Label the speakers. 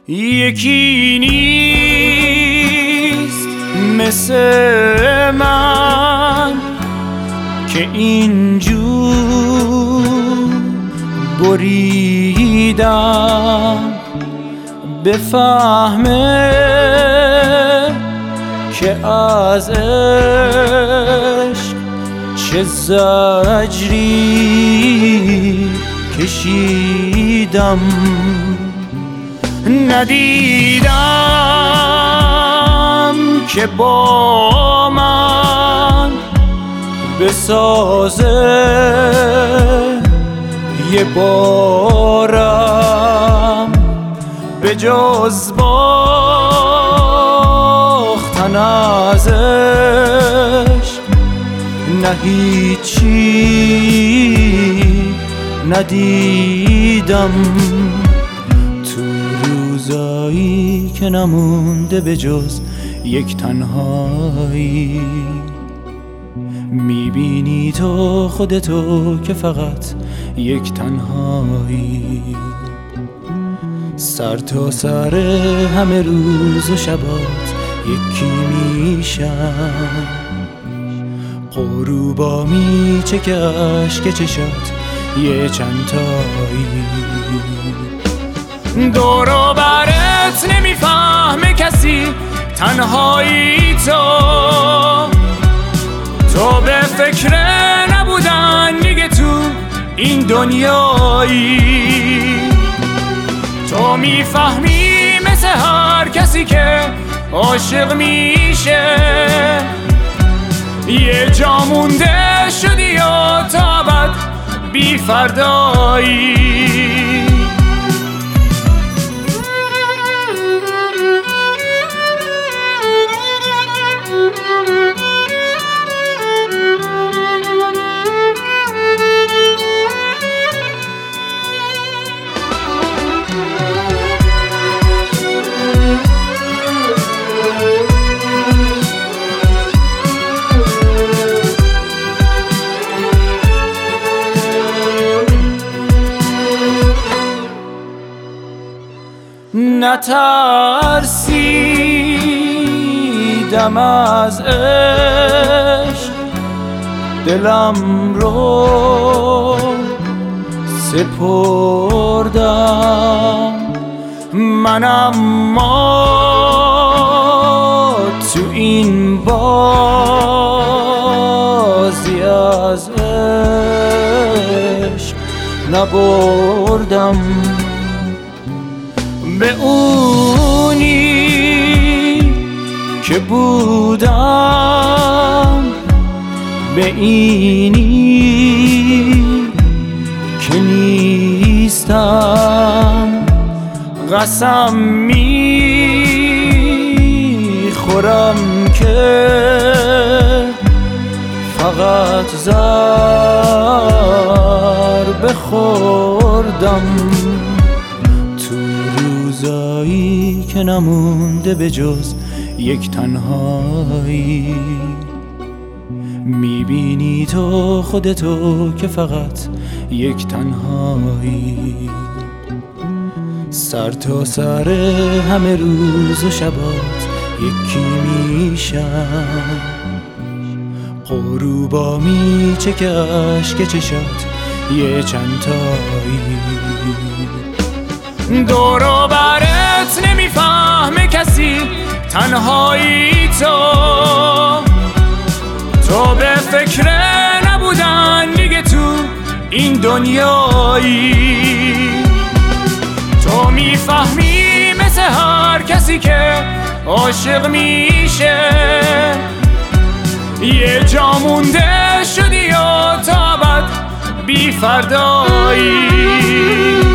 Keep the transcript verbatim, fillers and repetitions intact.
Speaker 1: یکی نیست مثل من که اینجور بریدم بفهمه که از عشق چه زجری کشیدم. ندیدم که با من بسازه یه بارم به جز باختن ازش نه هیچی ندیدم. تو روزایی که نمونده به جز یک تنهایی میبینی تو خودتو که فقط یک تنهایی. سر تا سر همه روز و شبات یکی میشم، غروبا میچکه اشک چشات یه چند تایی. دور و برت نمیفهمه کسی تنهایی تو تو به فکر نبودن دیگه تو این دنیایی. تو میفهمی مثل هر کسی که عاشق میشه یه جا مونده شدی و تا ابد بی فردایی. نترسیدم از عشق دلم رو سپردم من، اما تو این بازی از عشق نبردم. به اونی که بودم به اینی که نیستم قسم میخورم که فقط ضربه خوردم. روزایی که نمونده به جز یک تنهایی میبینی تو خودتو که فقط یک تنهایی. سر تا سر همه روز و شبات یکی میشم، غروبا میچکه اشک چشات یه چند تایی. دور و برت نمیفهمه کسی تنهایی تو تو به فکر نبودن دیگه تو این دنیایی. تو میفهمی مثل هر کسی که عاشق میشه یه جا مونده شدی و تا ابد بی فردایی.